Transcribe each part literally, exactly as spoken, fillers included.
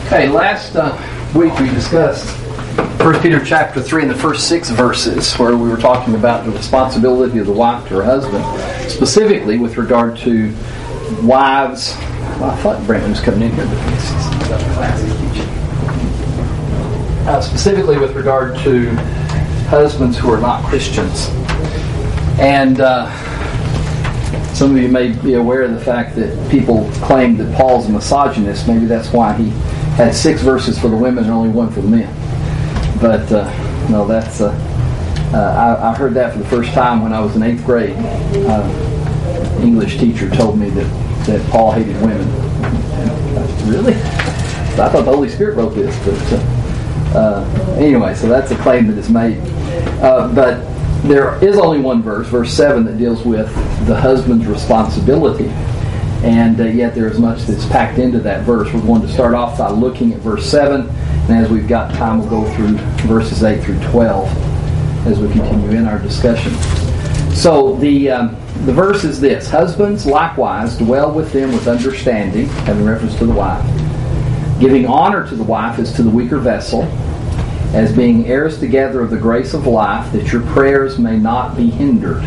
Okay, last uh, week we discussed First Peter chapter three and the first six verses where we were talking about the responsibility of the wife to her husband, specifically with regard to wives. Well, I thought Brandon was coming in here, but this is another class he's teaching. Uh, specifically with regard to husbands who are not Christians. And uh, some of you may be aware of the fact that people claim that Paul's a misogynist. Maybe that's why he had six verses for the women and only one for the men. But uh, no, that's uh, uh, I, I heard that for the first time when I was in eighth grade. Uh, English teacher told me that, that Paul hated women. And, really? I thought the Holy Spirit wrote this, but uh, uh, anyway, so that's a claim that is made. Uh, but there is only one verse, verse seven, that deals with the husband's responsibility. And uh, yet there is much that's packed into that verse. We're going to start off by looking at verse seven. And as we've got time, we'll go through verses eight through twelve as we continue in our discussion. So the um, the verse is this: Husbands, likewise, dwell with them with understanding, having reference to the wife, giving honor to the wife as to the weaker vessel, as being heirs together of the grace of life, that your prayers may not be hindered.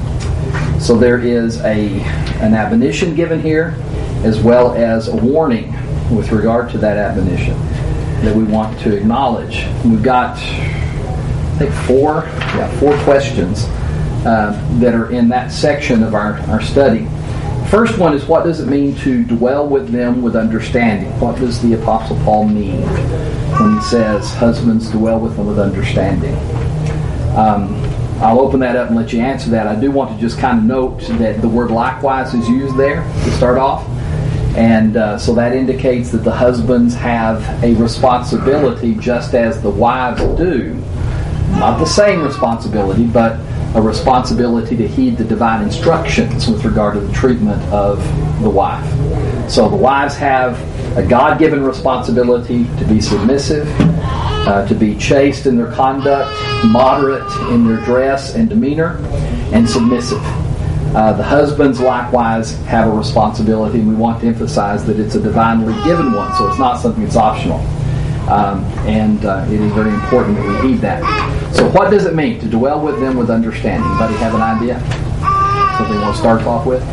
So there is a an admonition given here, as well as a warning with regard to that admonition that we want to acknowledge. We've got, I think, four, yeah, four questions uh, that are in that section of our, our study. First one is, what does it mean to dwell with them with understanding? What does the Apostle Paul mean when he says, husbands, dwell with them with understanding? Um, I'll open that up and let you answer that. I do want to just kind of note that the word likewise is used there to start off. And uh, so that indicates that the husbands have a responsibility just as the wives do. Not the same responsibility, but a responsibility to heed the divine instructions with regard to the treatment of the wife. So the wives have a God-given responsibility to be submissive, uh, to be chaste in their conduct, moderate in their dress and demeanor, and submissive. Uh, the husbands likewise have a responsibility, and we want to emphasize that it's a divinely given one, so it's not something that's optional. Um, and uh, it is very important that we heed that. So what does it mean to dwell with them with understanding? Anybody have an idea? Something you want to start off with?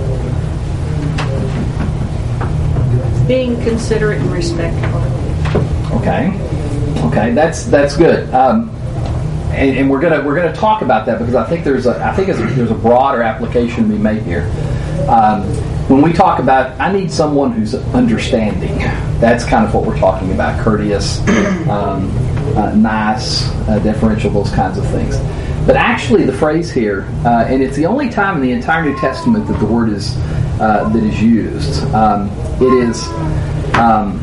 Being considerate and respectful. Okay. Okay, that's that's good. Um, And, and we're gonna we're gonna talk about that because I think there's a I think there's a, there's a broader application to be made here. Um, when we talk about, I need someone who's understanding. That's kind of what we're talking about: courteous, um, uh, nice, uh, deferential, those kinds of things. But actually, the phrase here, uh, and it's the only time in the entire New Testament that the word is uh, that is used. Um, it is um,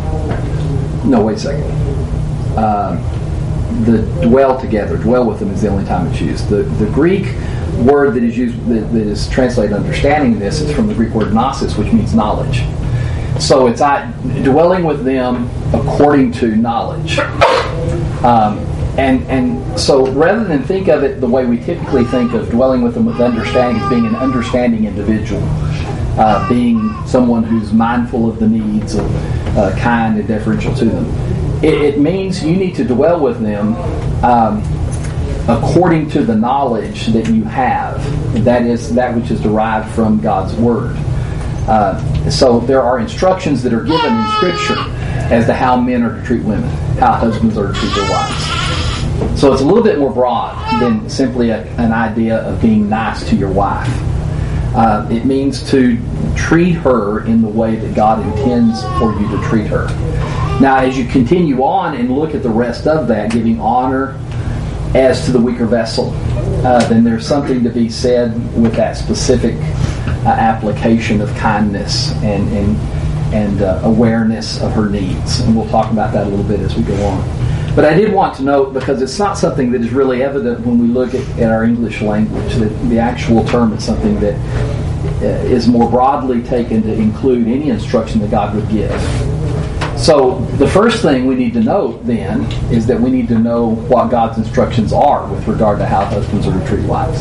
no wait a second. Uh, The dwell together, dwell with them is the only time it's used. The the Greek word that is used, that, that is translated understanding in this, is from the Greek word gnosis, which means knowledge. So it's I, dwelling with them according to knowledge. Um, and and so rather than think of it the way we typically think of dwelling with them with understanding as being an understanding individual, uh, being someone who's mindful of the needs of uh, kind and deferential to them. It, it means you need to dwell with them um, according to the knowledge that you have. That is that which is derived from God's Word. Uh, so there are instructions that are given in Scripture as to how men are to treat women, how husbands are to treat their wives. So it's a little bit more broad than simply a, an idea of being nice to your wife. Uh, it means to treat her in the way that God intends for you to treat her. Now, as you continue on and look at the rest of that, giving honor as to the weaker vessel, uh, then there's something to be said with that specific uh, application of kindness and and, and uh, awareness of her needs. And we'll talk about that a little bit as we go on. But I did want to note, because it's not something that is really evident when we look at, at our English language, that the actual term is something that uh, is more broadly taken to include any instruction that God would give. So the first thing we need to note then is that we need to know what God's instructions are with regard to how husbands are to treat wives.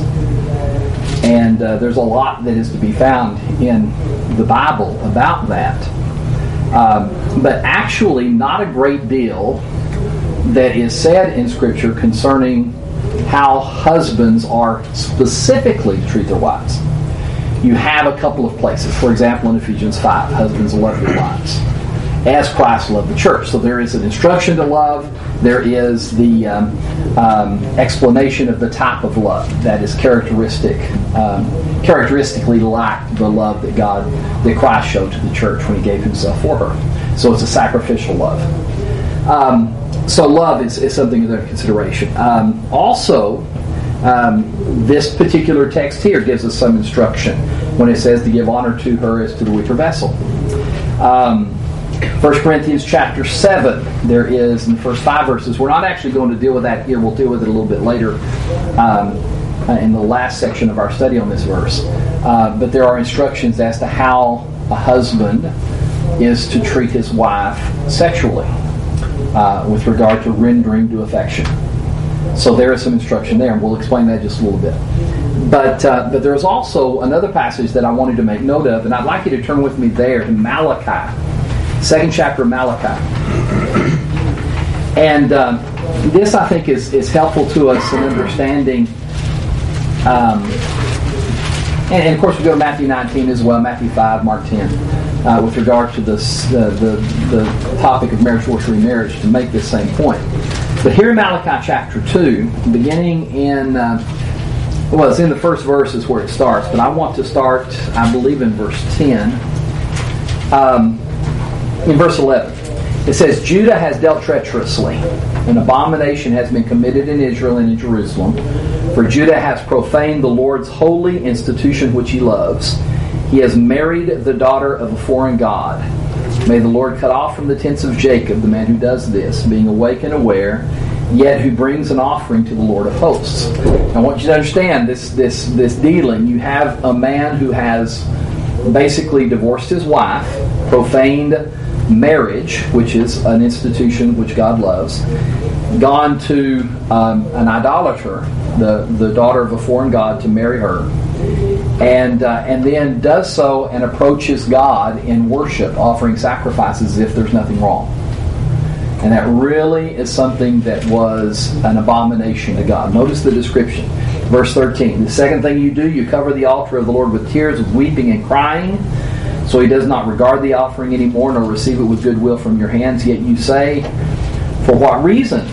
And uh, there's a lot that is to be found in the Bible about that. Um, but actually not a great deal that is said in Scripture concerning how husbands are specifically to treat their wives. You have a couple of places. For example, in Ephesians five, husbands love your wives as Christ loved the church. So there is an instruction to love. There is the um, um, explanation of the type of love that is characteristic, um, characteristically like the love that God, that Christ showed to the church when He gave Himself for her. So it's a sacrificial love. Um, so love is, is something under consideration. Um, also, um, this particular text here gives us some instruction when it says to give honor to her as to the weaker vessel. Um, First Corinthians chapter seven, there is in the first five verses. We're not actually going to deal with that here. We'll deal with it a little bit later um, in the last section of our study on this verse. Uh, but there are instructions as to how a husband is to treat his wife sexually uh, with regard to rendering due affection. So there is some instruction there, and we'll explain that just a little bit. But uh, but there's also another passage that I wanted to make note of, and I'd like you to turn with me there to Malachi. Second chapter of Malachi. And um, this, I think, is, is helpful to us in understanding. Um, and, and, of course, we go to Matthew nineteen as well, Matthew five, Mark ten, uh, with regard to this, uh, the, the topic of marriage, divorce, remarriage, to make this same point. But here in Malachi chapter two, beginning in, uh, well, it's in the first verse is where it starts, but I want to start, I believe, in verse ten. Um, In verse eleven, it says, Judah has dealt treacherously. An abomination has been committed in Israel and in Jerusalem. For Judah has profaned the Lord's holy institution which He loves. He has married the daughter of a foreign god. May the Lord cut off from the tents of Jacob the man who does this, being awake and aware, yet who brings an offering to the Lord of hosts. I want you to understand this, this, this dealing. You have a man who has basically divorced his wife, profaned marriage, which is an institution which God loves, gone to um, an idolater, the, the daughter of a foreign god, to marry her, and uh, and then does so and approaches God in worship, offering sacrifices as if there's nothing wrong. And that really is something that was an abomination to God. Notice the description. Verse thirteen, the second thing you do, you cover the altar of the Lord with tears, with weeping and crying. So He does not regard the offering anymore, nor receive it with goodwill from your hands. Yet you say, for what reason?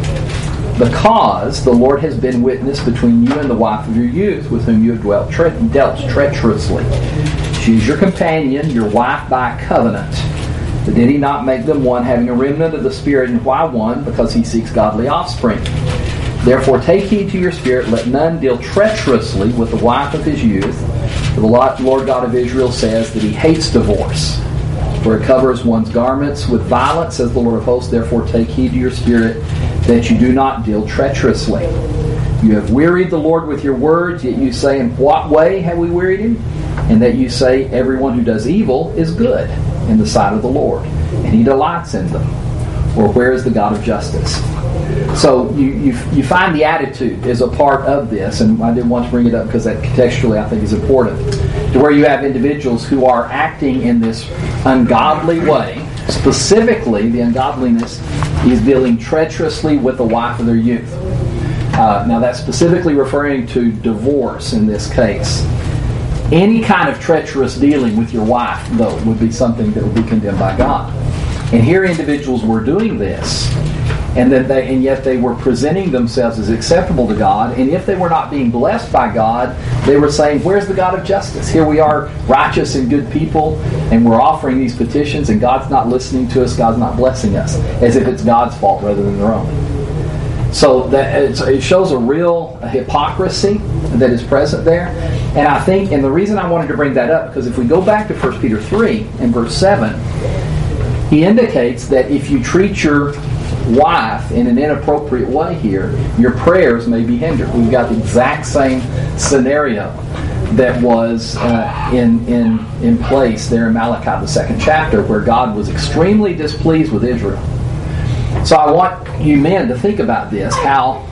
Because the Lord has been witness between you and the wife of your youth, with whom you have dwelt tre- dealt treacherously. She is your companion, your wife by covenant. But did He not make them one, having a remnant of the Spirit? And why one? Because He seeks godly offspring. Therefore take heed to your spirit, let none deal treacherously with the wife of his youth. For the Lord God of Israel says that He hates divorce, for it covers one's garments with violence, says the Lord of hosts. Therefore take heed to your spirit, that you do not deal treacherously. You have wearied the Lord with your words, yet you say, in what way have we wearied Him? And that you say, everyone who does evil is good in the sight of the Lord, and He delights in them. Or where is the God of justice? So you, you you find the attitude is a part of this, and I did want to bring it up because that contextually I think is important, to where you have individuals who are acting in this ungodly way. Specifically, the ungodliness is dealing treacherously with the wife of their youth. Uh, now that's specifically referring to divorce in this case. Any kind of treacherous dealing with your wife, though, would be something that would be condemned by God. And here individuals were doing this, and then they, and yet they were presenting themselves as acceptable to God. And if they were not being blessed by God, they were saying, where's the God of justice? Here we are, righteous and good people, and we're offering these petitions, and God's not listening to us, God's not blessing us, as if it's God's fault rather than their own. So that it shows a real hypocrisy that is present there. And I think, and the reason I wanted to bring that up, because if we go back to First Peter three and verse seven, he indicates that if you treat your wife in an inappropriate way here, your prayers may be hindered. We've got the exact same scenario that was uh, in in in place there in Malachi, the second chapter, where God was extremely displeased with Israel. So I want you men to think about this: how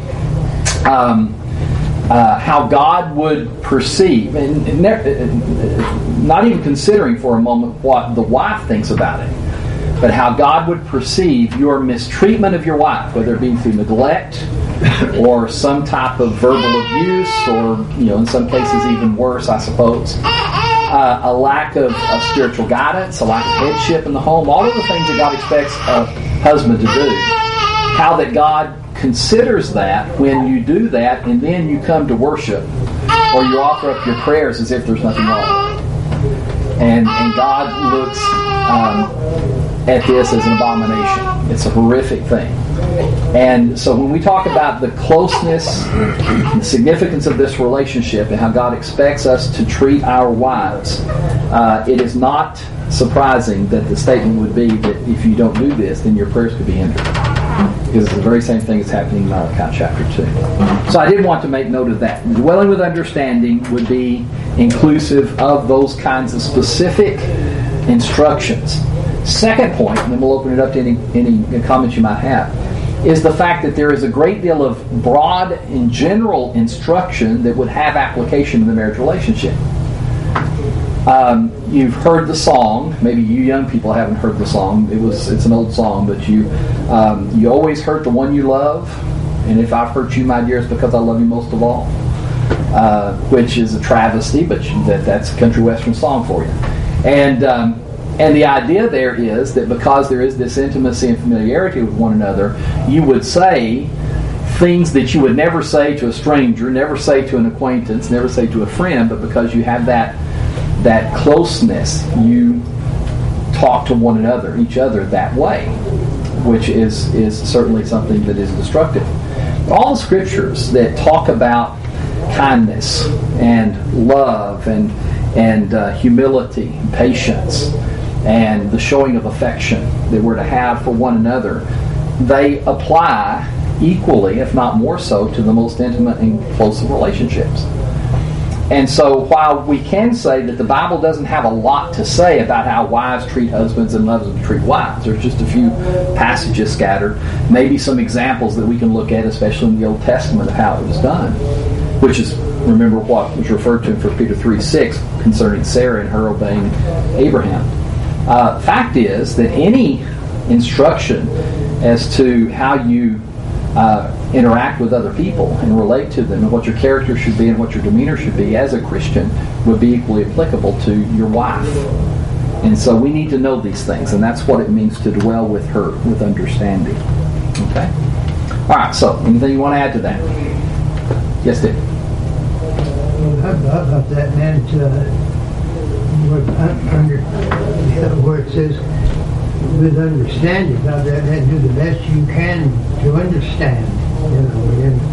um, uh, how God would perceive, and, and not even considering for a moment what the wife thinks about it. but how God would perceive your mistreatment of your wife, whether it be through neglect or some type of verbal abuse, or, you know, in some cases even worse, I suppose. Uh, a lack of, of spiritual guidance, a lack of headship in the home, all of the things that God expects a husband to do. How that God considers that when you do that, and then you come to worship, or you offer up your prayers as if there's nothing wrong. And, and God looks um, at this as an abomination. It's a horrific thing. And so when we talk about the closeness, the significance of this relationship, and how God expects us to treat our wives, uh, it is not surprising that the statement would be that if you don't do this, then your prayers could be hindered. Because it's the very same thing that's happening in Malachi chapter two. So I did want to make note of that. Dwelling with understanding would be inclusive of those kinds of specific instructions. Second point, and then we'll open it up to any, any comments you might have, is the fact that there is a great deal of broad and general instruction that would have application in the marriage relationship. Um, you've heard the song. Maybe you young people haven't heard the song. It was it's an old song, but you um, you always hurt the one you love, and if I've hurt you, my dear, it's because I love you most of all. Uh, which is a travesty, but that that's a country western song for you. And um, and the idea there is that because there is this intimacy and familiarity with one another, you would say things that you would never say to a stranger, never say to an acquaintance, never say to a friend, but because you have that that closeness, you talk to one another, each other that way, which is, is certainly something that is destructive. All the scriptures that talk about kindness and love and and uh, humility and patience and the showing of affection that we're to have for one another, they apply equally, if not more so, to the most intimate and close of relationships. And so while we can say that the Bible doesn't have a lot to say about how wives treat husbands and husbands treat wives, there's just a few passages scattered, maybe some examples that we can look at, especially in the Old Testament, of how it was done, which is, remember what was referred to in First Peter three six concerning Sarah and her obeying Abraham. Uh, fact is that any instruction as to how you uh, interact with other people and relate to them, and what your character should be and what your demeanor should be as a Christian, would be equally applicable to your wife. And so we need to know these things, and that's what it means to dwell with her with understanding. Okay? All right, so anything you want to add to that? Yes, Dick? Well, how about, about that, man, uh, what, under, where it says, with understanding, how that, that do the best you can to understand. You know, and,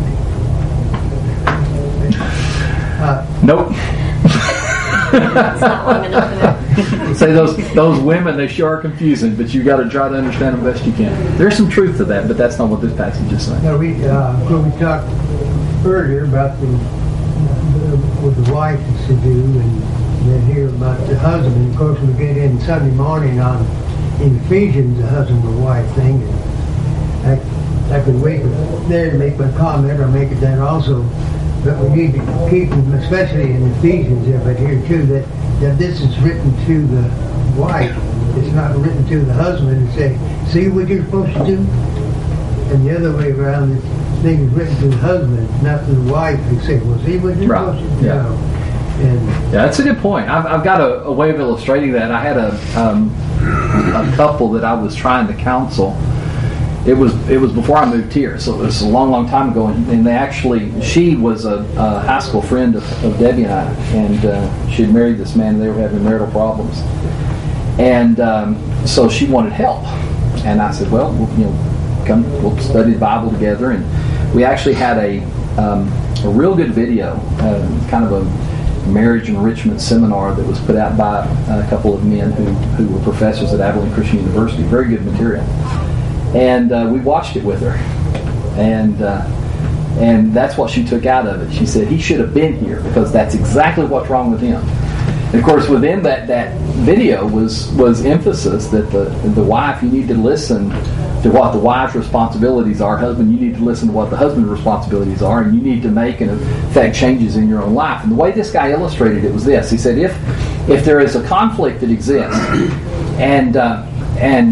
uh, nope. It's not long enough for that. Say those those women, they sure are confusing, but you got to try to understand them best you can. There's some truth to that, but that's not what this passage is saying. now we, uh, when we talked earlier about the, the what the wife is to do, and then here about the husband. Of course, we get in Sunday morning on in Ephesians, the husband and wife thing. And I, I could wait there to make my comment, or make it then also. But we need to keep them, especially in Ephesians there, but here too, that, that this is written to the wife. It's not written to the husband and say, see what you're supposed to do? And the other way around, this thing is written to the husband, not to the wife, and say, well, see what you're Right. supposed to do? Yeah. And Yeah, that's a good point. I've, I've got a, a way of illustrating that. I had a um, a couple that I was trying to counsel. It was it was before I moved here, so it was a long, long time ago. And, and they actually, she was a, a high school friend of, of Debbie and I, and uh, she had married this man, and they were having marital problems. And um, so she wanted help, and I said, well, we'll, you know, come, we'll study the Bible together. And we actually had a um, a real good video, uh, kind of a marriage enrichment seminar that was put out by a couple of men who, who were professors at Abilene Christian University. Very good material. And uh, we watched it with her. And uh, and that's what she took out of it. She said, he should have been here, because that's exactly what's wrong with him. And of course, within that, that video was, was emphasis that the, the wife, you need to listen to what the wife's responsibilities are. Husband, you need to listen to what the husband's responsibilities are, and you need to make and affect changes in your own life. And the way this guy illustrated it was this. He said, if if there is a conflict that exists, and uh, and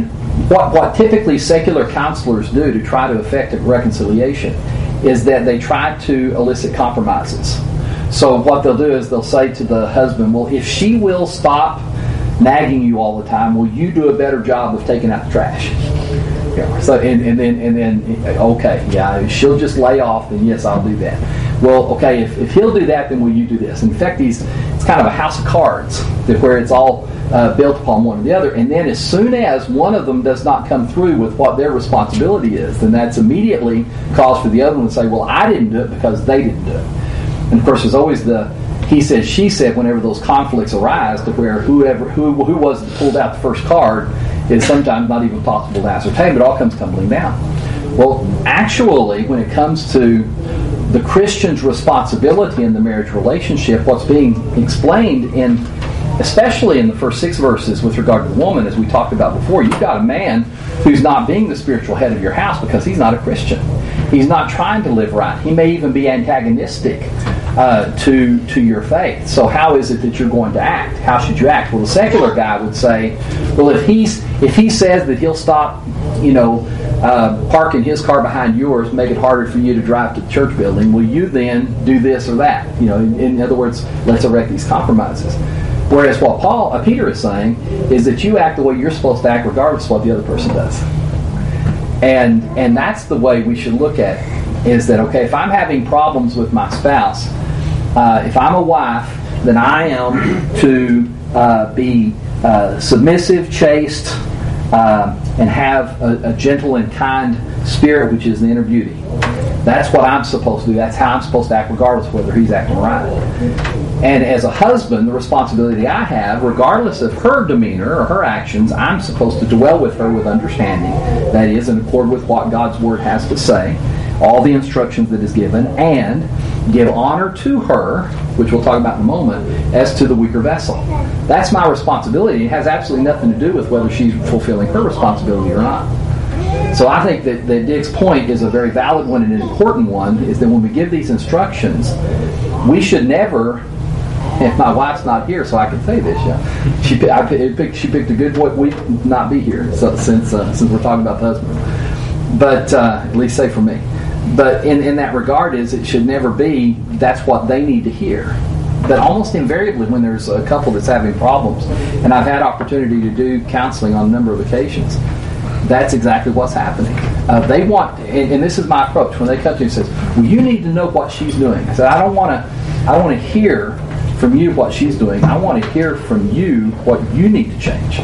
what, what typically secular counselors do to try to effect a reconciliation is that they try to elicit compromises. So what they'll do is they'll say to the husband, well, if she will stop nagging you all the time, will you do a better job of taking out the trash? Yeah. So and, and then and then okay, yeah, she'll just lay off, then yes, I'll do that. Well, okay, if, if he'll do that, then will you do this? In fact, these it's kind of a house of cards that where it's all uh, built upon one or the other. And then as soon as one of them does not come through with what their responsibility is, then that's immediately cause for the other one to say, well, I didn't do it because they didn't do it. And of course, there's always the he said, she said whenever those conflicts arise, to where whoever who who was that pulled out the first card is sometimes not even possible to ascertain, but it all comes tumbling down. Well, actually, when it comes to the Christian's responsibility in the marriage relationship, what's being explained in, especially in the first six verses with regard to the woman, as we talked about before, you've got a man who's not being the spiritual head of your house because he's not a Christian. He's not trying to live right. He may even be antagonistic uh, to to your faith. So how is it that you're going to act? How should you act? Well, the secular guy would say, well, if he's if he says that he'll stop, you know, uh, parking his car behind yours, make it harder for you to drive to the church building, will you then do this or that? You know, in, in other words, let's erect these compromises. Whereas what Paul, uh, Peter is saying is that you act the way you're supposed to act regardless of what the other person does. And and that's the way we should look at it, is that, okay, if I'm having problems with my spouse, uh, if I'm a wife, then I am to uh, be uh, submissive, chaste, uh, and have a, a gentle and kind spirit, which is the inner beauty. That's what I'm supposed to do. That's how I'm supposed to act regardless of whether he's acting right. And as a husband, the responsibility I have, regardless of her demeanor or her actions, I'm supposed to dwell with her with understanding. That is, in accord with what God's Word has to say, all the instructions that is given, and give honor to her, which we'll talk about in a moment, as to the weaker vessel. That's my responsibility. It has absolutely nothing to do with whether she's fulfilling her responsibility or not. So I think that, that Dick's point is a very valid one and an important one, is that when we give these instructions, we should never, if my wife's not here, so I can say this, yeah, she, I, picked, she picked a good week not be here, so, since uh, since we're talking about the husband. But, uh, at least say for me. But in, in that regard is it should never be that's what they need to hear. But almost invariably when there's a couple that's having problems, and I've had opportunity to do counseling on a number of occasions, that's exactly what's happening. Uh, they want, and, and this is my approach, when they come to me and says, well, you need to know what she's doing. I said, I don't want to I don't want to hear from you what she's doing. I want to hear from you what you need to change.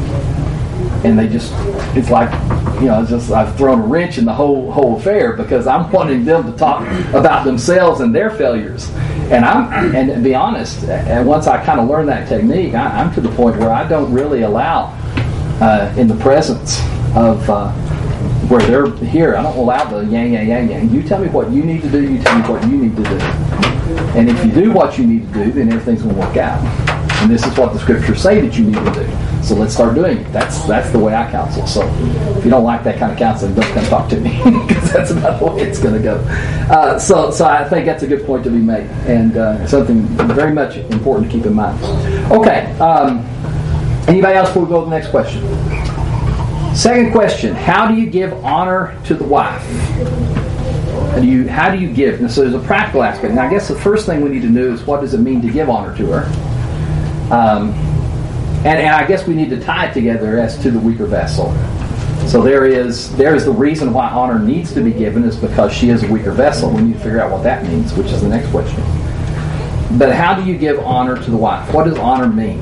And they just, it's like, you know, it's just I've thrown a wrench in the whole whole affair, because I'm wanting them to talk about themselves and their failures. And I'm, and to be honest, and once I kind of learned that technique, I, I'm to the point where I don't really allow, uh, in the presence of uh, where they're here, I don't allow the yang, yang, yang, yang. You tell me what you need to do, you tell me what you need to do. And if you do what you need to do, then everything's going to work out. And this is what the scriptures say that you need to do. So let's start doing it. That's that's the way I counsel. So if you don't like that kind of counseling, don't come talk to me, because that's about the way it's going to go. Uh, so so I think that's a good point to be made, and uh, something very much important to keep in mind. Okay. Um, anybody else before we go to the next question? Second question: how do you give honor to the wife? How do you how do you give? And so there's a practical aspect. Now I guess the first thing we need to know is, what does it mean to give honor to her? Um, and, and I guess we need to tie it together as to the weaker vessel. So there is there is the reason why honor needs to be given, is because she is a weaker vessel. We need to figure out what that means, which is the next question. But how do you give honor to the wife? What does honor mean?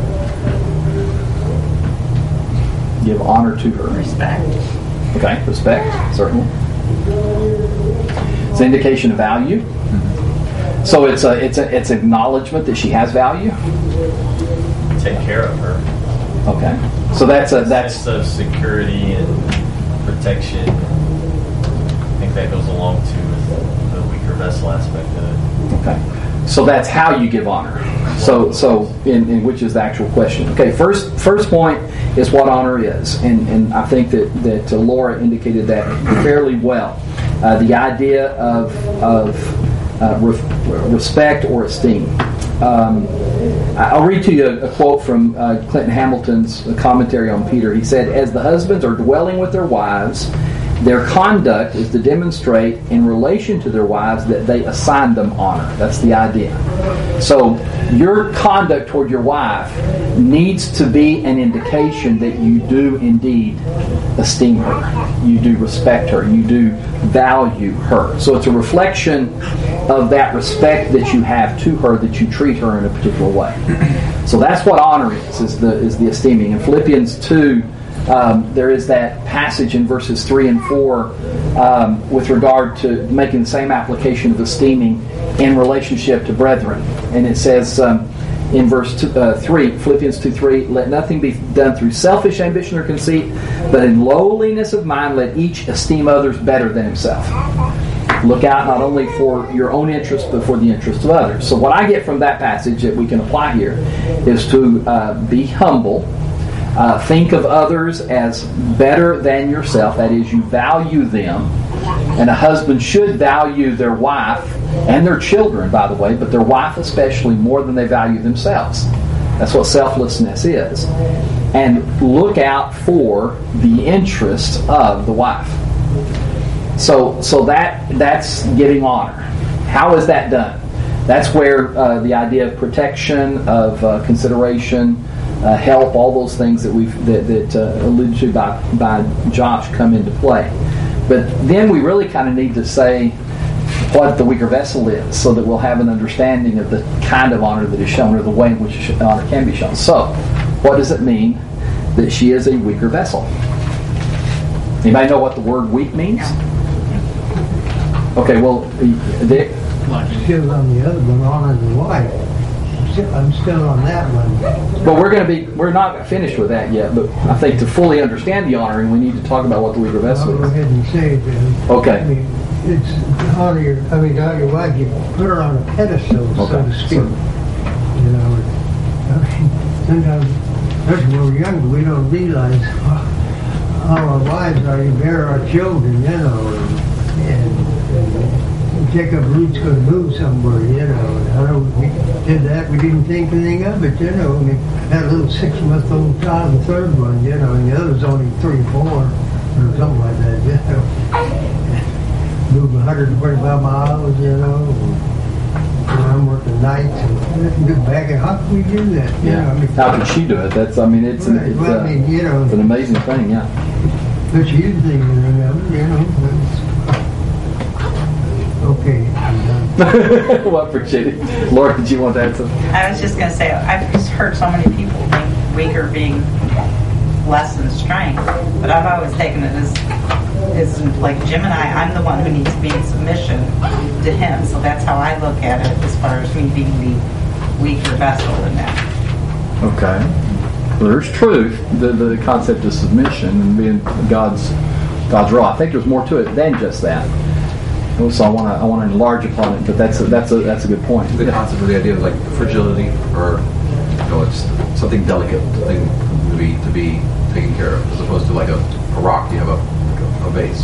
Give honor to her. Respect. Okay, respect, certainly. It's an indication of value. So it's a it's a it's acknowledgement that she has value. Take care of her. Okay, so that's a that's sense of security and protection. I think that goes along too with the weaker vessel aspect of it. okay. So that's how you give honor. So so in, in which is the actual question. Okay, first first point is what honor is, and and I think that that uh, Laura indicated that fairly well. Uh, the idea of of Uh, re- respect or esteem. Um, I'll read to you a, a quote from uh, Clinton Hamilton's commentary on Peter. He said, "As the husbands are dwelling with their wives, their conduct is to demonstrate in relation to their wives that they assign them honor." That's the idea. So your conduct toward your wife needs to be an indication that you do indeed esteem her. You do respect her. You do value her. So it's a reflection of that respect that you have to her, that you treat her in a particular way. So that's what honor is, is the, is the esteeming. In Philippians two, Um, there is that passage in verses three and four um, with regard to making the same application of esteeming in relationship to brethren. And it says um, in verse two, uh, three, Philippians two three, "Let nothing be done through selfish ambition or conceit, but in lowliness of mind let each esteem others better than himself." Look out not only for your own interest, but for the interest of others. So what I get from that passage that we can apply here is to uh, be humble. Uh, think of others as better than yourself. That is, you value them. And a husband should value their wife and their children, by the way, but their wife especially more than they value themselves. That's what selflessness is. And look out for the interests of the wife. So, so that that's giving honor. How is that done? That's where uh, the idea of protection, of uh, consideration, Uh, help, all those things that we've that, that uh, alluded to by by Josh come into play. But then we really kind of need to say what the weaker vessel is, so that we'll have an understanding of the kind of honor that is shown, or the way in which honor can be shown. So, what does it mean that she is a weaker vessel? Anybody know what the word "weak" means? Okay, well, Dick. Still on the other one, honor the wife. I'm still on that one. But we're going to be, we're not finished with that yet, but I think to fully understand the honoring, we need to talk about what the weaker vessel I'll go is. ahead and say it then. Okay. I mean, it's honor your, I mean, honor your wife, you put her on a pedestal, so Okay. to speak. You know, I mean, sometimes, especially when we're younger, we don't realize how our wives are, you bear our children, you know, and, and, and Jacob Root's going to move somewhere, you know. I know we did that. We didn't think anything of it, you know. We had a little six-month-old child, the third one, you know, and the other's only three, four, or something like that, you know. Move one hundred twenty-five miles, you know. And I'm working nights and get back. And how can we do that? You Yeah. know, I mean, How can she do it? That's, I mean, it's, an, it's, well, uh, I mean, you know, it's an amazing thing, yeah. but she didn't think anything of it, you know. It's, okay, I'm done. What for Chitty? Laura, did you want to add something? I was just going to say, I've just heard so many people think weaker being less than strength, but I've always taken it as, as like Jim and I, I'm the one who needs to be in submission to him, so that's how I look at it as far as me being the weaker vessel in that. Okay. Well, there's truth, the, the concept of submission and being God's God's role. I think there's more to it than just that. So I want to I want to enlarge upon it, but that's a, that's a that's a good point. The concept of the idea of like fragility, or you know, it's something delicate, something to be to be taken care of, as opposed to like a, a rock. You have a like a, a vase.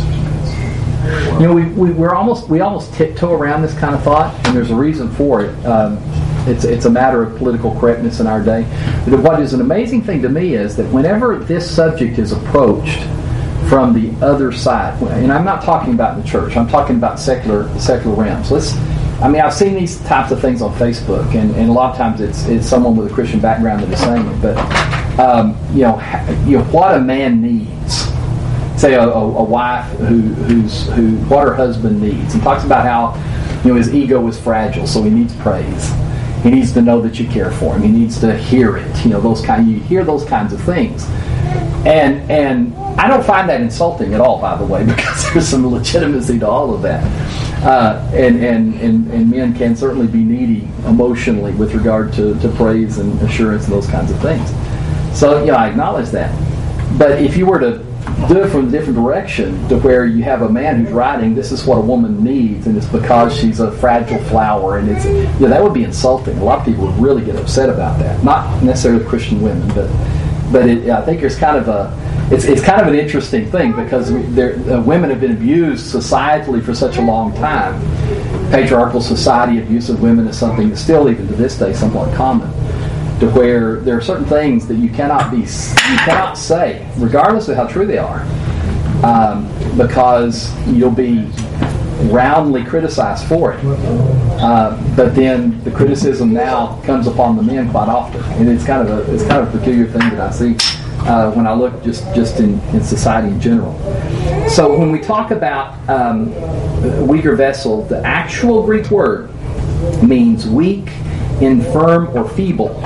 Or You know, we, we we're almost we almost tiptoe around this kind of thought, and there's a reason for it. Um, it's it's a matter of political correctness in our day. But what is an amazing thing to me is that whenever this subject is approached from the other side, and I'm not talking about the church, I'm talking about secular secular realms. Let's, I mean, I've seen these types of things on Facebook, and, and a lot of times it's it's someone with a Christian background that is saying it. But um, you know, you know what a man needs. Say a, a, a wife who who's who what her husband needs. He talks about how you know his ego is fragile, so he needs praise. He needs to know that you care for him. He needs to hear it. You know, those kind. You hear those kinds of things. And and I don't find that insulting at all, by the way, because there's some legitimacy to all of that. Uh, and, and, and, and men can certainly be needy emotionally with regard to, to praise and assurance and those kinds of things. So, you know, I acknowledge that. But if you were to do it from a different direction, to where you have a man who's writing, this is what a woman needs, and it's because she's a fragile flower, and it's, you know, that would be insulting. A lot of people would really get upset about that. Not necessarily Christian women, but But it, I think there's kind of a, it's it's kind of an interesting thing, because we, there, uh, women have been abused societally for such a long time patriarchal society, abuse of women is something that's still, even to this day, somewhat common. To where there are certain things that you cannot be, you cannot say, regardless of how true they are, um, because you'll be roundly criticized for it. Uh, but then the criticism now comes upon the men quite often, and it's kind of a it's kind of a peculiar thing that I see uh, when I look just just in, in society in general. So when we talk about um, weaker vessel, the actual Greek word means weak, infirm, or feeble.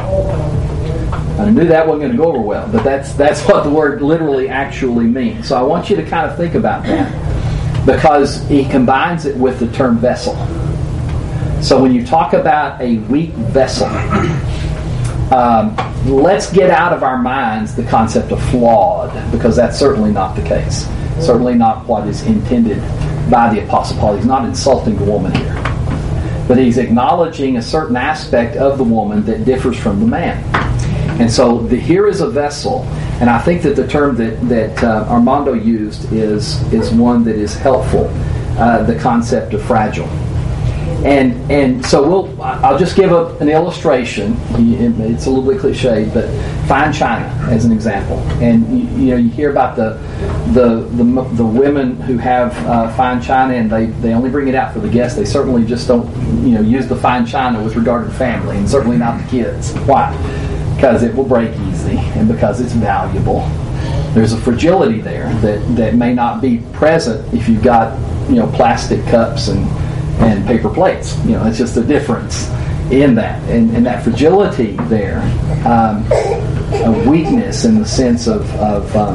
I knew that wasn't going to go over well, but that's that's what the word literally actually means. So I want you to kind of think about that, because he combines it with the term vessel. So when you talk about a weak vessel, um, let's get out of our minds the concept of flawed, because that's certainly not the case. Certainly not what is intended by the Apostle Paul. He's not insulting the woman here, but he's acknowledging a certain aspect of the woman that differs from the man. And so the, here is a vessel, and I think that the term that, that uh, Armando used is, is one that is helpful, uh, the concept of fragile. And and so we'll I'll just give a, an illustration. It's a little bit cliched, but fine china as an example. And you, you know you hear about the the the, the women who have uh, fine china, and they, they only bring it out for the guests. They certainly just don't you know use the fine china with regard to family, and certainly not the kids. Why? Because it will break easy, and because it's valuable. There's a fragility there that, that may not be present if you've got you know plastic cups and and paper plates. You know, it's just a difference in that. And, and that fragility there, um, a weakness in the sense of, of, um,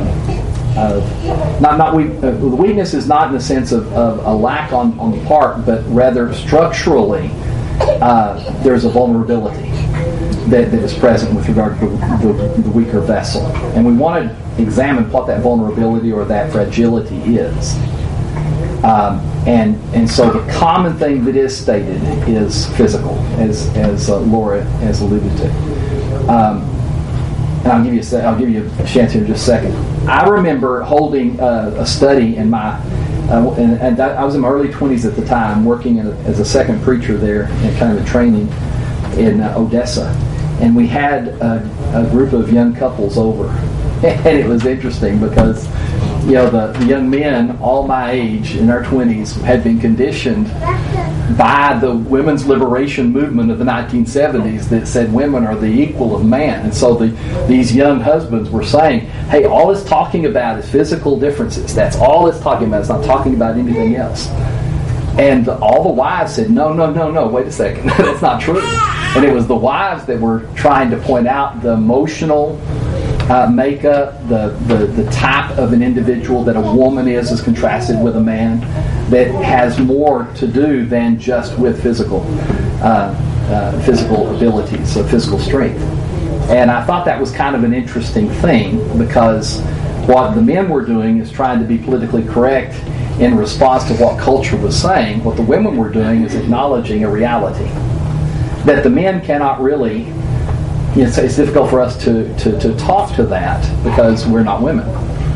of not, not we, uh, the weakness is not in the sense of, of a lack on, on the part, but rather structurally uh, there's a vulnerability that, that is present with regard to the, the, the weaker vessel. And we want to examine what that vulnerability or that fragility is. Um, and and so the common thing that is stated is physical, as as uh, Laura has alluded to. Um, and I'll give you a, I'll give you a chance here in just a second. I remember holding uh, a study in my, uh, and, and I was in my early twenties at the time, working in a, as a second preacher there in kind of a training in uh, Odessa, and we had a, a group of young couples over, and it was interesting because. You know, the, the young men, all my age, in our twenties, had been conditioned by the women's liberation movement of the nineteen seventies that said women are the equal of man. And so the, these young husbands were saying, hey, all it's talking about is physical differences. That's all it's talking about. It's not talking about anything else. And all the wives said, no, no, no, no, wait a second. That's not true. And it was the wives that were trying to point out the emotional Uh, makeup, the, the, the type of an individual that a woman is as contrasted with a man, that has more to do than just with physical uh, uh, physical abilities, so physical strength. And I thought that was kind of an interesting thing, because what the men were doing is trying to be politically correct in response to what culture was saying. What the women were doing is acknowledging a reality that the men cannot really. It's, it's difficult for us to, to, to talk to that because we're not women.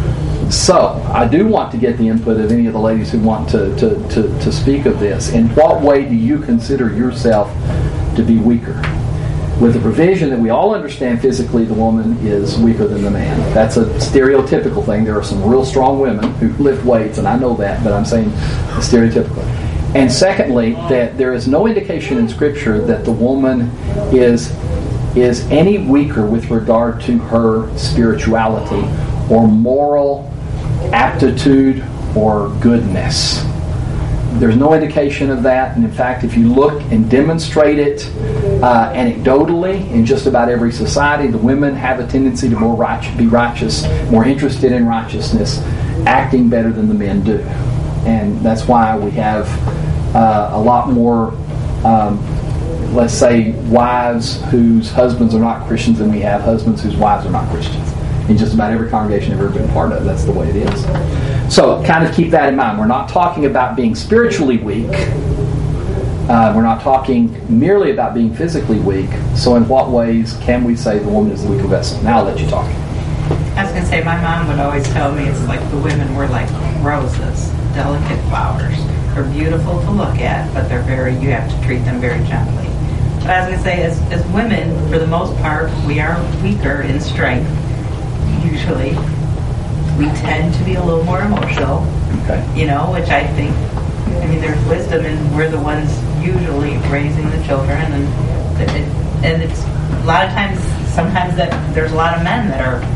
So I do want to get the input of any of the ladies who want to, to, to, to speak of this. In what way do you consider yourself to be weaker? With the provision that we all understand physically the woman is weaker than the man. That's a stereotypical thing. There are some real strong women who lift weights, and I know that, but I'm saying stereotypically. And secondly, that there is no indication in Scripture that the woman is is any weaker with regard to her spirituality or moral aptitude or goodness. There's no indication of that, and in fact, if you look and demonstrate it uh, anecdotally in just about every society, the women have a tendency to more right, be righteous, more interested in righteousness, acting better than the men do. And that's why we have uh, a lot more um, let's say, wives whose husbands are not Christians, and we have husbands whose wives are not Christians. In just about every congregation I've ever been a part of, that's the way it is. So kind of keep that in mind. We're not talking about being spiritually weak. Uh, we're not talking merely about being physically weak. So in what ways can we say the woman is the weaker vessel? Now I'll let you talk. I was going to say, my mom would always tell me it's like the women were like roses, delicate flowers. are beautiful to look at, but they're very, you have to treat them very gently. But as I say, as, as women, for the most part, we are weaker in strength, usually. We tend to be a little more emotional, Okay. you know, which I think, I mean, there's wisdom, and we're the ones usually raising the children, and it, and it's a lot of times, sometimes that there's a lot of men that are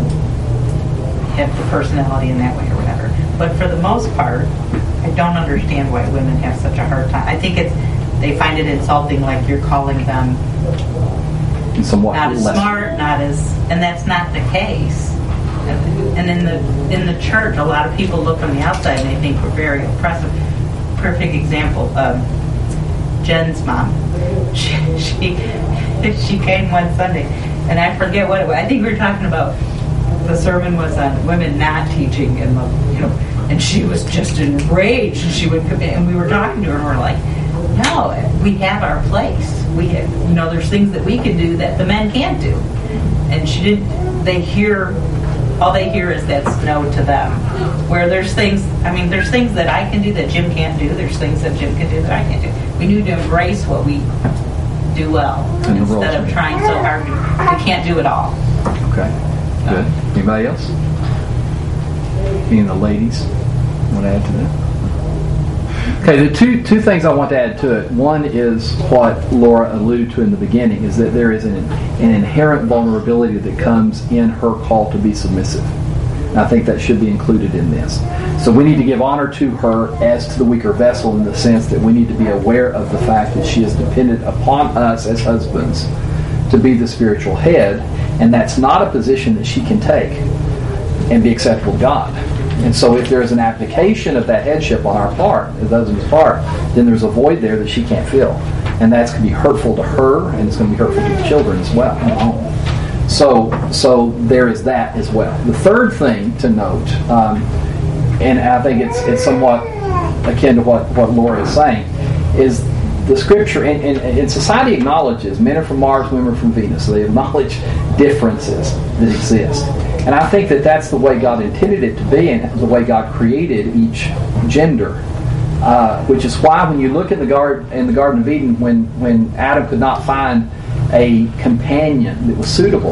have the personality in that way or whatever. But for the most part, I don't understand why women have such a hard time. I think it's they find it insulting, like you're calling them Somewhat not as less. smart, not as, and that's not the case. And in the in the church, a lot of people look on the outside and they think we're very oppressive. Perfect example. Um, Jen's mom. She, she she came one Sunday, and I forget what it was. I think we were talking about the sermon was on women not teaching, and the, you know, and she was just enraged. And she would come in, and we were talking to her, and we're like, no, we have our place. We have, you know, there's things that we can do that the men can't do. And she didn't. They hear. All they hear is that's no to them. Where there's things, I mean, there's things that I can do that Jim can't do. There's things that Jim can do that I can't do. We need to embrace what we do well And the instead of roles. trying so hard. to- We can't do it all. Okay. Good. Anybody else? Any of the ladies want to add to that? Okay, the two two things I want to add to it. One is what Laura alluded to in the beginning, is that there is an, an inherent vulnerability that comes in her call to be submissive. And I think that should be included in this. So we need to give honor to her as to the weaker vessel, in the sense that we need to be aware of the fact that she is dependent upon us as husbands to be the spiritual head, and that's not a position that she can take and be acceptable to God. And so if there is an application of that headship on our part, the husband's part, then there's a void there that she can't fill. And that's going to be hurtful to her, and it's going to be hurtful to the children as well at home. So, so there is that as well. The third thing to note, um, and I think it's it's somewhat akin to what, what Laura is saying, is the scripture, and, and, and society acknowledges men are from Mars, women are from Venus. So they acknowledge differences that exist. And I think that that's the way God intended it to be, and the way God created each gender. Uh, which is why when you look in the garden in the Garden of Eden, when, when Adam could not find a companion that was suitable,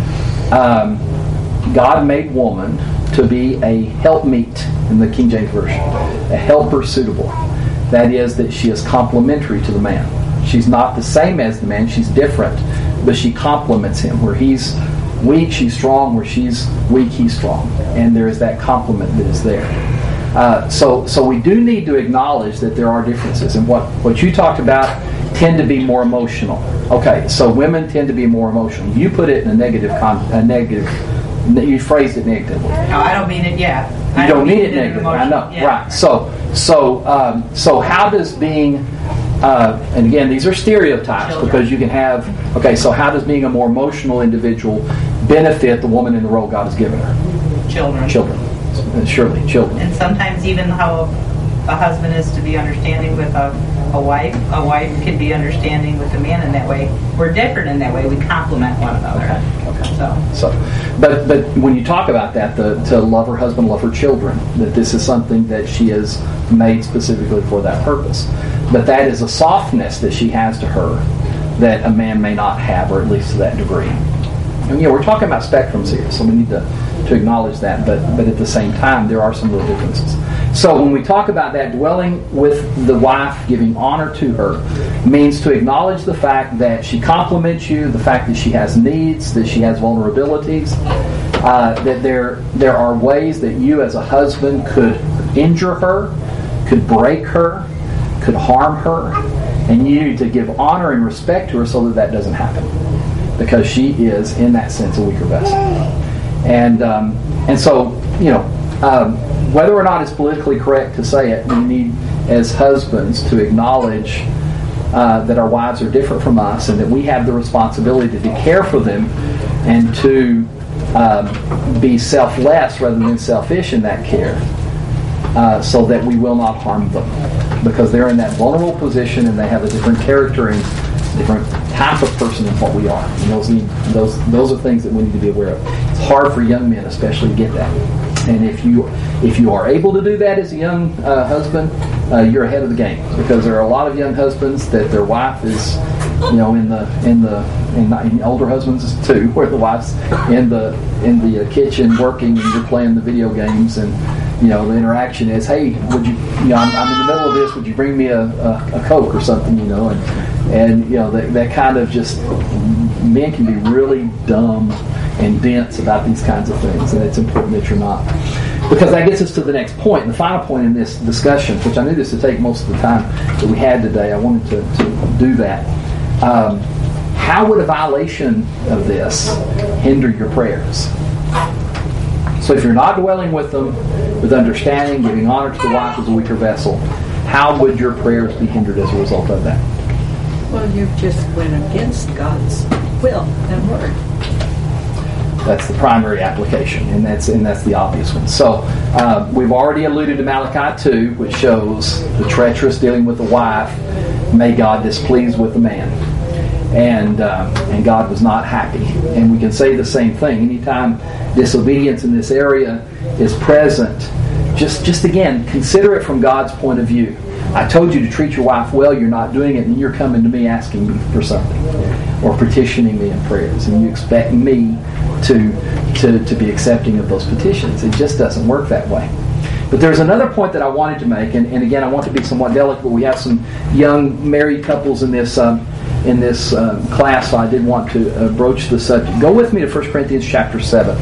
um, God made woman to be a helpmeet in the King James Version, a helper suitable. That is, that she is complementary to the man. She's not the same as the man, she's different, but she complements him. Where he's weak, she's strong. Where she's weak, he's strong. And there is that complement that is there. Uh, so so we do need to acknowledge that there are differences. And what, what you talked about tend to be more emotional. Okay, so women tend to be more emotional. You put it in a negative, con- a negative, you phrased it negatively. No, I don't mean it yet. You I don't mean it in an negatively. I emotion- know, yeah. right? So, so, um, so, how does being, uh, and again, these are stereotypes, Children. because you can have. Okay, so how does being a more emotional individual benefit the woman in the role God has given her? Children. Children, Uh, surely, children. And sometimes even how a husband is to be understanding with a, a wife, a wife can be understanding with a man in that way. We're different in that way. We complement one another. Okay, okay. So, So, but but when you talk about that, the, to love her husband, love her children, that this is something that she is made specifically for that purpose. But that is a softness that she has to her that a man may not have, or at least to that degree. And yeah, we're talking about spectrums here, so we need to, to acknowledge that. But but at the same time, there are some little differences. So when we talk about that, dwelling with the wife, giving honor to her, means to acknowledge the fact that she complements you, the fact that she has needs, that she has vulnerabilities, uh, that there there are ways that you as a husband could injure her, could break her, could harm her, and you need to give honor and respect to her so that that doesn't happen, because she is, in that sense, a weaker vessel. And um, and so, you know, um, whether or not it's politically correct to say it, we need, as husbands, to acknowledge uh, that our wives are different from us, and that we have the responsibility to care for them and to um, be selfless rather than selfish in that care, uh, so that we will not harm them, because they're in that vulnerable position and they have a different character and different type of person than what we are. And those need, those those are things that we need to be aware of. It's hard for young men, especially, to get that. And if you if you are able to do that as a young uh, husband, uh, you're ahead of the game, because there are a lot of young husbands that their wife is, you know, in the in the in, in older husbands too, where the wife's in the in the kitchen working and you're playing the video games, and you know the interaction is, hey, would you, you know, I'm, I'm in the middle of this, would you bring me a, a, a Coke or something, you know, and and you know that, that kind of just, men can be really dumb and dense about these kinds of things, and it's important that you're not. Because that gets us to the next point, and the final point in this discussion, which I knew this would take most of the time that we had today. I wanted to, to do that. Um, how would a violation of this hinder your prayers? So if you're not dwelling with them with understanding, giving honor to the wife as a weaker vessel, how would your prayers be hindered as a result of that? Well, you've just went against God's will and word. That's the primary application, and that's and that's the obvious one. So uh, we've already alluded to Malachi two, which shows the treacherous dealing with the wife made God displeased with the man, and uh, and God was not happy. And we can say the same thing anytime disobedience in this area is present. Just just again, consider it from God's point of view. I told you to treat your wife well. You're not doing it, and you're coming to me asking me for something, or petitioning me in prayers, and you expect me to, to, to be accepting of those petitions. It just doesn't work that way. But there's another point that I wanted to make, and, and again, I want to be somewhat delicate, but we have some young married couples in this um, in this um, class, so I did want to uh, broach the subject. Go with me to First Corinthians chapter seven.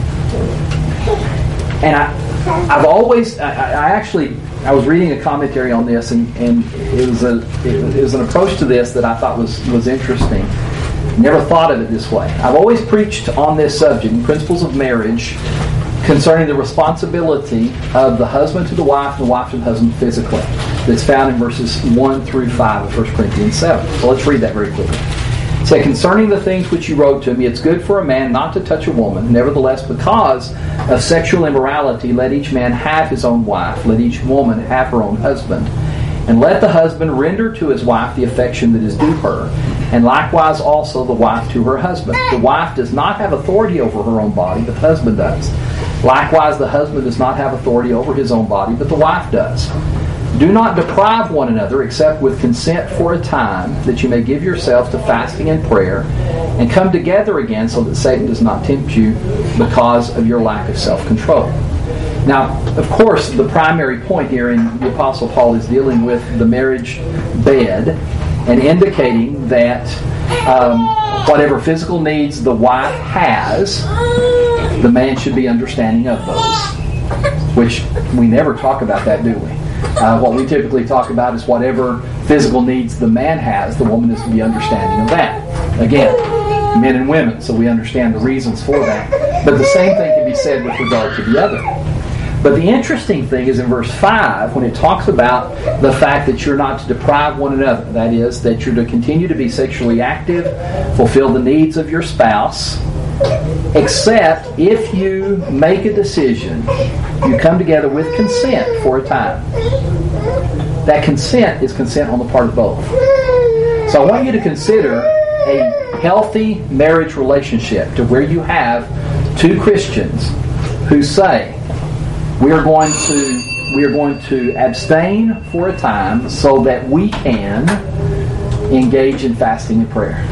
And I, I've always, I, I actually, I was reading a commentary on this, and, and it was a it was an approach to this that I thought was, was interesting. Never thought of it this way. I've always preached on this subject, Principles of Marriage, concerning the responsibility of the husband to the wife and the wife to the husband physically. That's found in verses one through five of First Corinthians seven. So let's read that very quickly. It says, concerning the things which you wrote to me, it's good for a man not to touch a woman. Nevertheless, because of sexual immorality, let each man have his own wife. Let each woman have her own husband. And let the husband render to his wife the affection that is due her, and likewise also the wife to her husband. The wife does not have authority over her own body, but the husband does. Likewise, the husband does not have authority over his own body, but the wife does. Do not deprive one another except with consent for a time, that you may give yourselves to fasting and prayer, and come together again so that Satan does not tempt you because of your lack of self-control. Now, of course, the primary point here in the Apostle Paul is dealing with the marriage bed and indicating that um, whatever physical needs the wife has, the man should be understanding of those. Which we never talk about that, do we? Uh, what we typically talk about is whatever physical needs the man has, the woman is to be understanding of that. Again, men and women, so we understand the reasons for that. But the same thing can be said with regard to the other. But the interesting thing is in verse five, when it talks about the fact that you're not to deprive one another. That is, that you're to continue to be sexually active, fulfill the needs of your spouse, except if you make a decision, you come together with consent for a time. That consent is consent on the part of both. So I want you to consider a healthy marriage relationship to where you have two Christians who say, we are going to we are going to abstain for a time so that we can engage in fasting and prayer.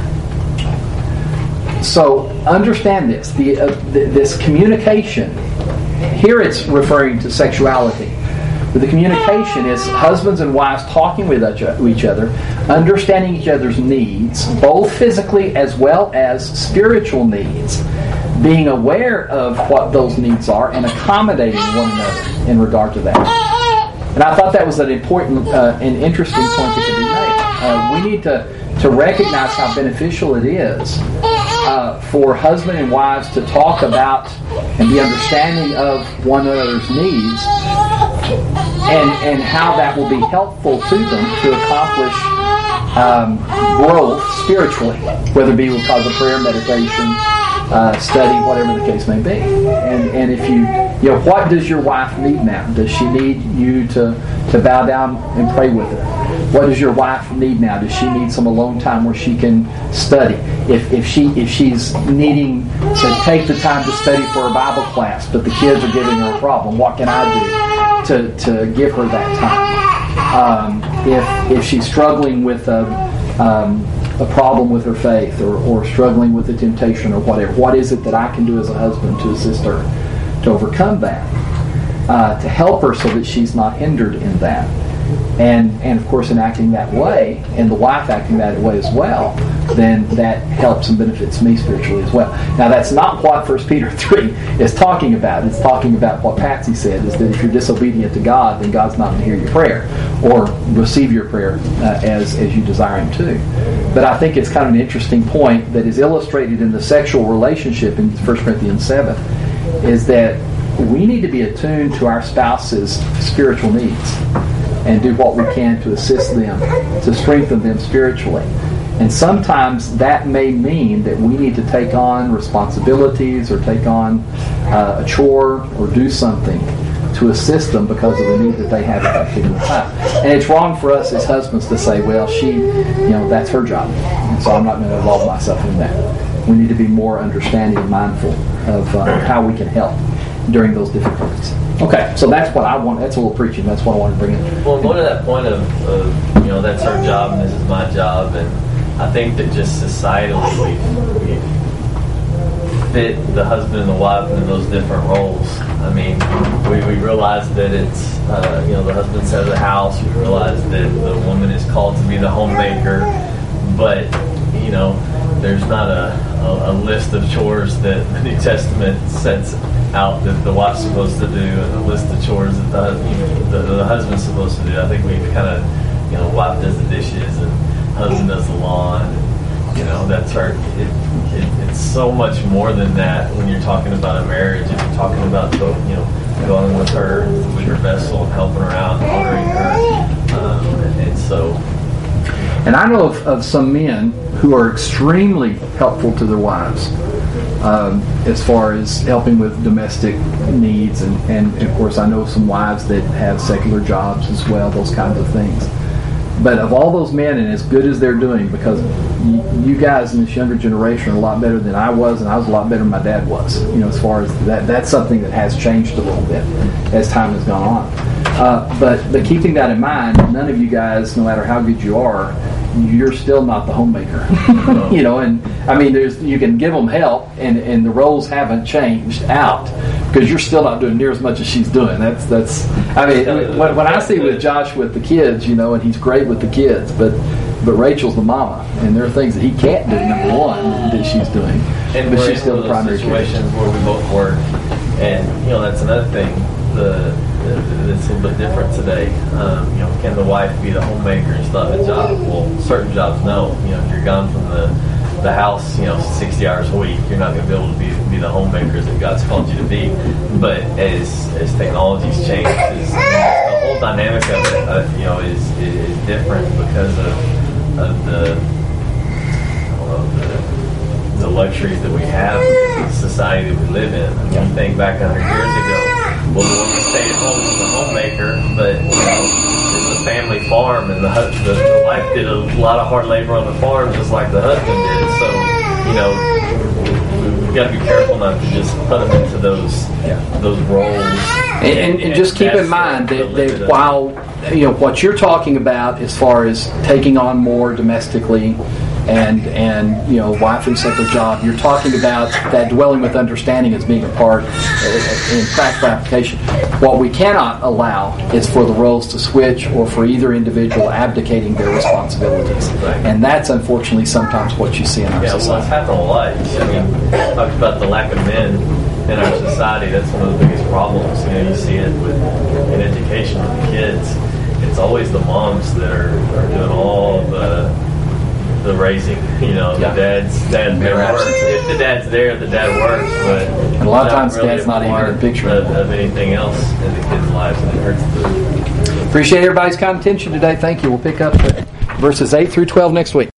So understand this: the uh, th- this communication. Here it's referring to sexuality, but the communication is husbands and wives talking with each other, understanding each other's needs, both physically as well as spiritual needs, being aware of what those needs are and accommodating one another in regard to that. And I thought that was an important uh, and interesting point that could be made. Uh, we need to, to recognize how beneficial it is uh, for husband and wives to talk about and be understanding of one another's needs, and, and how that will be helpful to them to accomplish um, growth spiritually, whether it be because of prayer, meditation, Uh, study, whatever the case may be. And and if you, you know, what does your wife need now? Does she need you to, to bow down and pray with her? What does your wife need now? Does she need some alone time where she can study? If if she if she's needing to take the time to study for a Bible class, but the kids are giving her a problem, what can I do to, to give her that time? Um, if if she's struggling with a, um, a problem with her faith, or, or struggling with a temptation, or whatever, what is it that I can do as a husband to assist her to overcome that, uh, to help her so that she's not hindered in that? And, and of course, in acting that way, and the wife acting that way as well, then that helps and benefits me spiritually as well. Now, that's not what First Peter three is talking about. It's talking about what Patsy said, is that if you're disobedient to God, then God's not going to hear your prayer or receive your prayer uh, as, as you desire Him to. But I think it's kind of an interesting point that is illustrated in the sexual relationship in First Corinthians seven, is that we need to be attuned to our spouse's spiritual needs and do what we can to assist them, to strengthen them spiritually. And sometimes that may mean that we need to take on responsibilities or take on uh, a chore or do something to assist them because of the need that they have at that particular time. And it's wrong for us as husbands to say, well, she, you know, that's her job, and so I'm not going to involve myself in that. We need to be more understanding and mindful of uh, how we can help during those difficulties. Okay, so that's what I want. That's a little preaching. That's what I want to bring in. Well, go to that point of, of, you know, that's her job and this is my job, and I think that just societally we, we fit the husband and the wife into those different roles. I mean, we, we realize that it's, uh, you know, the husband's head of the house. We realize that the woman is called to be the homemaker, but, you know, there's not a, a, a list of chores that the New Testament sets out that the wife's supposed to do, and a list of chores that the, you know, the, the husband's supposed to do. I think we've kind of, you know, wife does the dishes and husband does the lawn. And, you know, that's her. It, it, it's so much more than that when you're talking about a marriage. If you're talking about, you know, going with her, with her vessel and helping her out and honoring her. Um, and, and so. And I know of, of some men who are extremely helpful to their wives. Um, as far as helping with domestic needs, and, and, and of course I know some wives that have secular jobs as well, those kinds of things. But of all those men, and as good as they're doing, because you, you guys in this younger generation are a lot better than I was, and I was a lot better than my dad was. You know, as far as that, that's something that has changed a little bit as time has gone on. Uh, but but keeping that in mind, none of you guys, no matter how good you are, you're still not the homemaker. You know, and I mean, there's you can give them help, and, and the roles haven't changed out because you're still not doing near as much as she's doing. That's that's. I mean, when, when I see with Josh with the kids, you know, and he's great with the kids, but but Rachel's the mama, and there are things that he can't do. Number one, that she's doing, and but she's still the primary situations where we both work, and you know, that's another thing. The It's a little bit different today. Um, you know, can the wife be the homemaker and still have a job? Well, certain jobs, no. You know, if you're gone from the the house, you know, sixty hours a week, you're not going to be able to be be the homemakers that God's called you to be. But as as technology's changed, is, the whole dynamic of it, uh, you know, is, is is different because of of the of the, the luxuries that we have, the society that we live in. I mean, you think back a hundred years ago. Well, the woman stayed at home as a homemaker, but you know, it's a family farm, and the, husband, the, the wife did a lot of hard labor on the farm, just like the husband did. So, you know, we've got to be careful not to just put them into those yeah. those roles. And, and, and, and just keep in mind that, that while you know what you're talking about, as far as taking on more domestically. And, and you know, wife and separate job, you're talking about that dwelling with understanding as being a part uh, in practical application. What we cannot allow is for the roles to switch or for either individual abdicating their responsibilities. Right. And that's unfortunately sometimes what you see in our yeah, society. Well, it's happened a lot. I mean, talked about the lack of men in our society. That's one of the biggest problems. You know, you see it with in education with the kids. It's always the moms that are, are doing all the the raising, you know, yeah. the dad's dad's there works. If the dad's there, the dad works, but and a lot of times really dad's not even in the picture of, of anything else in the kids' lives, and it hurts the. Appreciate everybody's kind attention today. Thank you. We'll pick up verses eight through twelve next week.